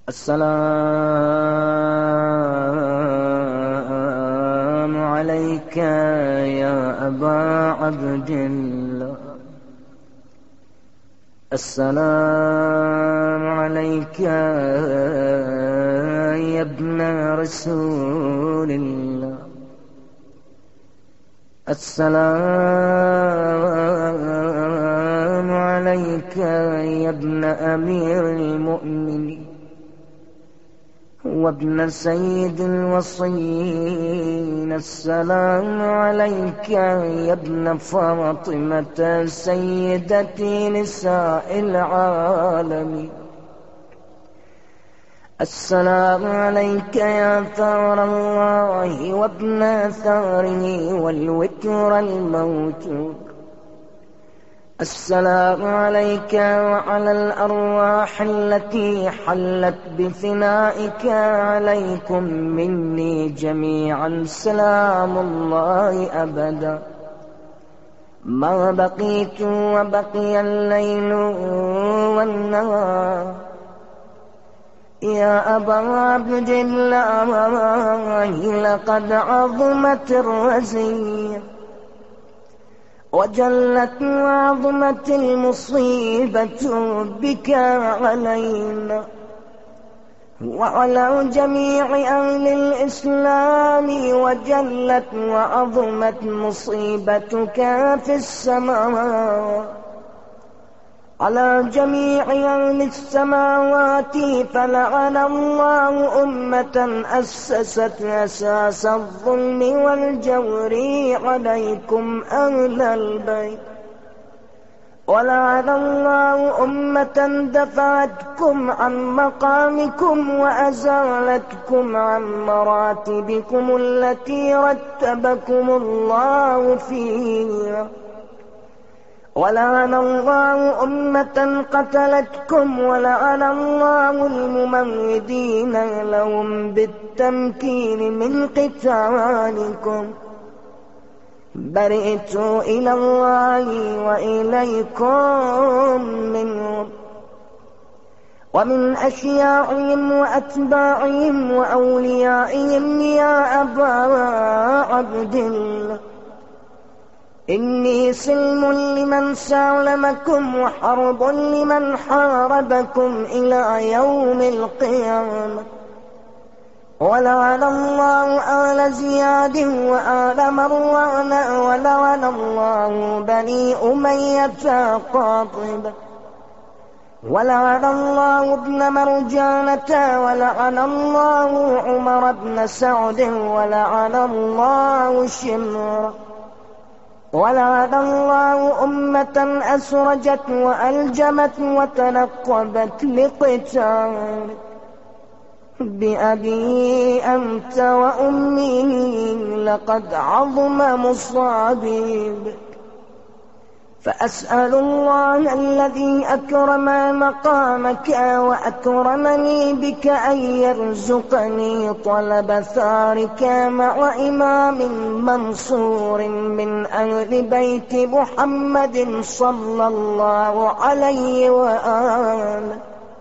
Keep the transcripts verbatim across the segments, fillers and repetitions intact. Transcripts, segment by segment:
السلام عليك يا أبا عبد الله. السلام عليك يا ابن رسول الله. السلام عليك يا ابن أمير المؤمنين وابن سيد الوصيين. السلام عليك يا ابن فاطمة سيدتي نساء العالمين. السلام عليك يا ثار الله وابن ثاره والوتر الموتور. السلام عليك وعلى الأرواح التي حلت بفنائك. عليكم مني جميعا سلام الله أبدا ما بقيت وبقي الليل والنهار. يا أبا عبد الله لقد عظمت الرزية وجلت وعظمت المصيبة بك علينا وعلى جميع أهل الإسلام، وجلت وعظمت مصيبتك في السماوات على جميع أهل السماوات. فلعن الله أمة أسست أساس الظلم والجور عليكم أهل البيت، ولعن الله أمة دفعتكم عن مقامكم وأزالتكم عن مراتبكم التي رتبكم الله فيها، ولعن الله أمة قتلتكم، ولعن الله الممهدين لهم بالتمكين من قتالكم. برئت إلى الله وإليكم منهم ومن أشياعهم وأتباعهم وأوليائهم. يا أبا عبد الله إني سلم لمن سالمكم وحرب لمن حاربكم إلى يوم القيامة. ولعن الله آل زياد وآل مروان، ولعن الله بني أمية قاطبة، ولعن الله ابن مرجانة، ولعن الله عمر بن سعد، ولعن الله شمر، ولعن الله أمة أسرجت وألجمت وتنقبت لقتالك. بأبي أنت وأمي لقد عظم مصابي بك، فأسأل الله الذي أكرم مقامك وأكرمني بك أن يرزقني طلب ثارك مع إمام منصور من أهل بيت محمد صلى الله عليه وآله.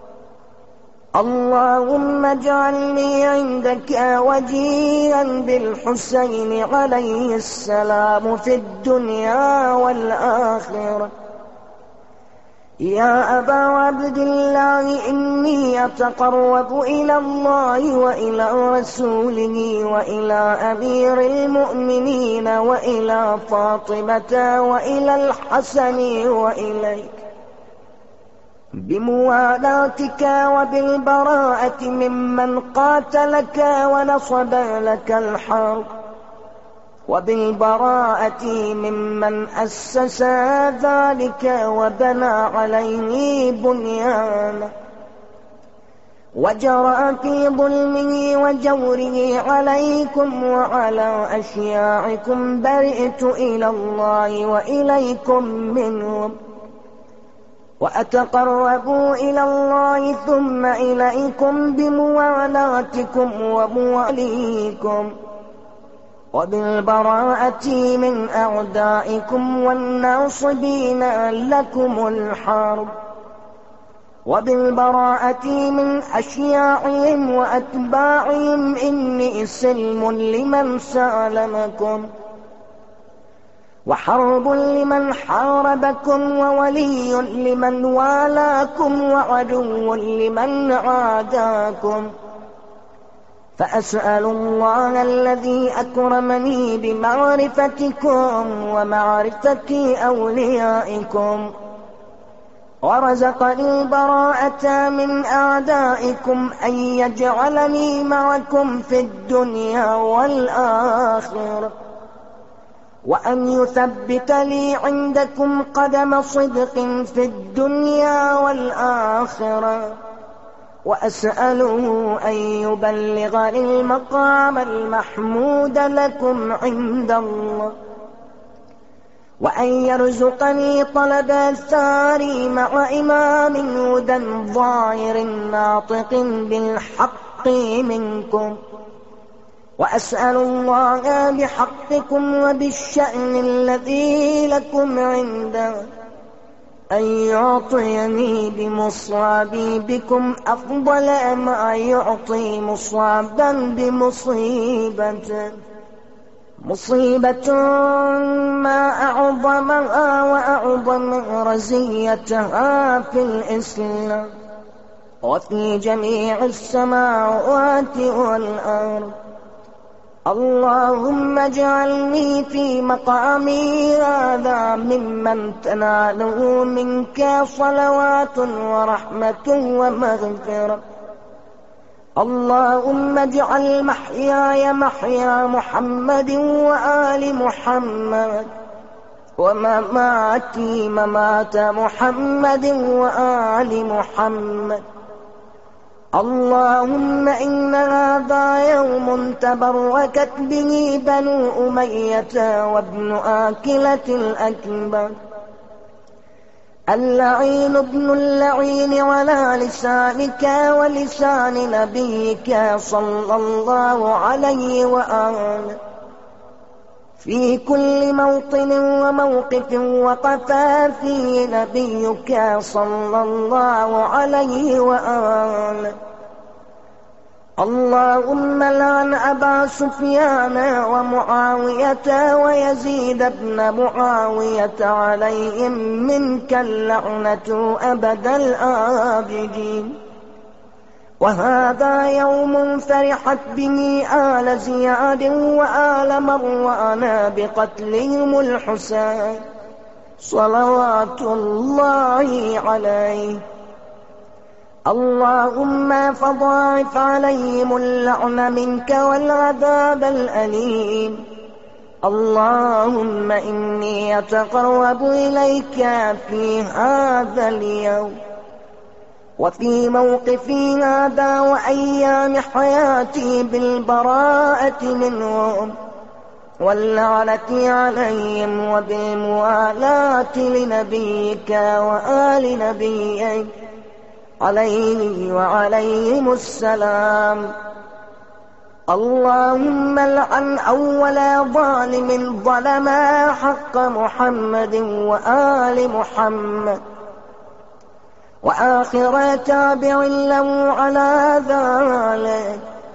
اللهم اجعلني عندك وجيها بالحسين عليه السلام في الدنيا والآخرة. يا أبا عبد الله إني أتقرب إلى الله وإلى رسوله وإلى أمير المؤمنين وإلى فاطمة وإلى الحسن وإليك بموالاتك وبالبراءة ممن قاتلك ونصب لك الحرب، وبالبراءة ممن أسس ذلك وبنى عليه بنيانه وجرى في ظلمه وجوره عليكم وعلى أشياعكم. برئت إلى الله وإليكم منهم وأتقرب إلى الله ثم إليكم بموالاتكم ومواليكم وبالبراءة من أعدائكم والناصبين لكم الحرب. وبالبراءة من أشياعهم وأتباعهم إني سلم لمن سالمكم وحرب لمن حاربكم وولي لمن والاكم وعدو لمن عاداكم. فأسأل الله الذي أكرمني بمعرفتكم ومعرفة أوليائكم ورزقني البراءة من أعدائكم أن يجعلني معكم في الدنيا والآخرة وأن يثبت لي عندكم قدم صدق في الدنيا والآخرة وأسأله أن يبلغني المقام المحمود لكم عند الله وأن يرزقني طلب الثاري مع إمام هدى ظاهر ناطق بالحق منكم. وأسأل الله بحقكم وبالشأن الذي لكم عنده أن يعطيني بمصابي بكم أفضل ما يعطي مصابا بمصيبة مصيبة ما أعظمها وأعظم رزيتها في الإسلام وفي جميع السماوات والأرض. اللهم اجعلني في مقامي هذا ممن تناله منك صلوات ورحمة ومغفرة. اللهم اجعل محياي محيا محمد وآل محمد ومماتي ممات محمد وآل محمد. اللهم إن هذا يوم تبركت به بنو أمية وابن آكلة الأكبر اللعين ابن اللعين على لسانك ولسان نبيك صلى الله عليه وآله في كل موطن وموقف وقف فيه نبيك صلى الله عليه وآله. اللهم لعن أبا سفيان ومعاوية ويزيد بن معاوية عليهم منك اللعنة أبد الآبدين. وهذا يوم فرحت به آل زياد وآل مروان بقتلهم الحسين صلوات الله عليه. اللهم فضاعف عليهم اللعن منك والعذاب الأليم. اللهم إني أتقرب إليك في هذا اليوم وفي موقفي هذا وأيام حياتي بالبراءة منهم واللعنة عليهم وبالموالاة لنبيك وآل نبيك عليه وعليهم السلام. اللهم لعن أول ظالم ظلم حق محمد وآل محمد وآخر تابع له على ذلك.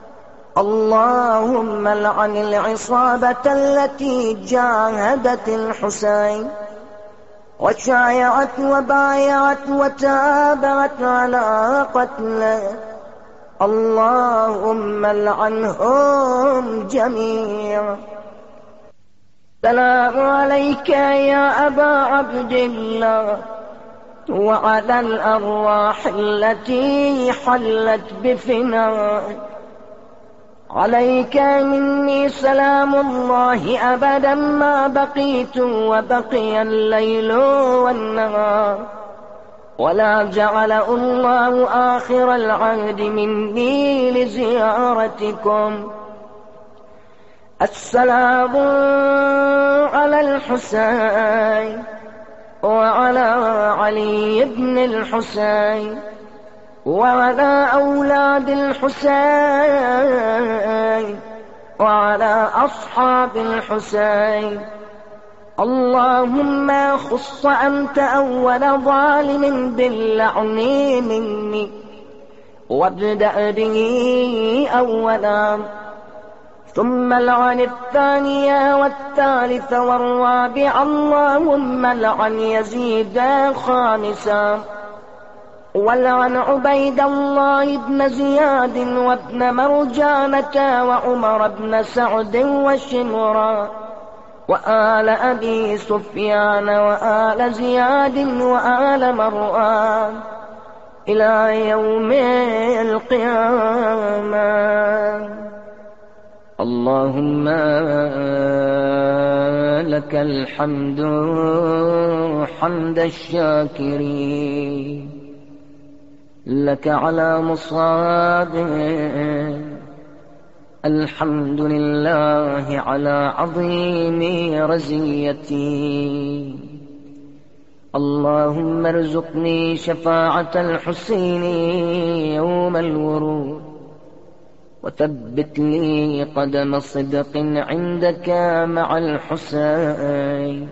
اللهم لعن العصابة التي جاهدت الحسين وشايعت وبايعت وتابعت على قتله. اللهم لعنهم جميعا. السلام عليك يا أبا عبد الله وعلى الأرواح التي حلت بفنائك. عليك مني سلام الله أبدا ما بقيت وبقي الليل والنهار ولا جعل الله آخر العهد مني لزيارتكم. السلام على الحسين وعلى علي بن الحسين وعلى أولاد الحسين وعلى أصحاب الحسين اللهم خص أنت أول ظالم باللعن مني، وابدأ به أولا، ثم العن الثانية والثالثة والرابعة. اللهم لعن يزيد خامسا، ولعن عبيد الله بن زياد وابن مرجانة وعمر بن سعد وشمرا وآل أبي سفيان وآل زياد وآل مروان إلى يوم القيامة. اللهم لك الحمد حمد الشاكرين، لك على مصاب، الحمد لله على عظيم رزيتي. اللهم ارزقني شفاعة الحسين يوم الورود، وثبت لي قدم صدق عندك مع الحسين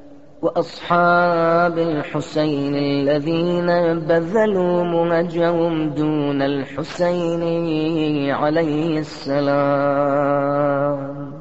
وأصحاب الحسين الذين بذلوا مهجهم دون الحسين عليه السلام.